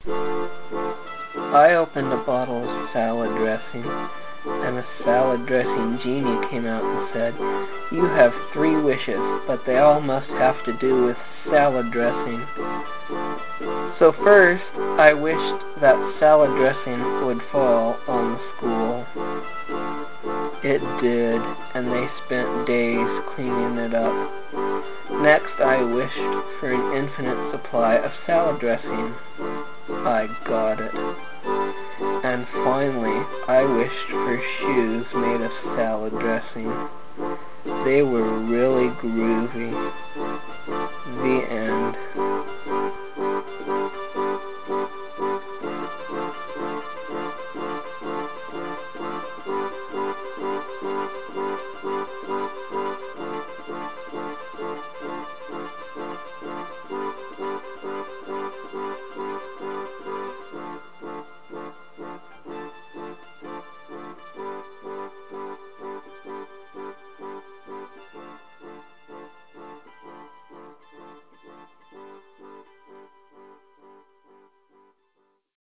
I opened a bottle of salad dressing, and a salad dressing genie came out and said, "You have 3 wishes, but they all must have to do with salad dressing." So first, I wished that salad dressing would fall on the school. It did, and they spent days cleaning it up. Next, I wished for an infinite supply of salad dressing. I got it. And finally, I wished for shoes made of salad dressing. They were really groovy. The end.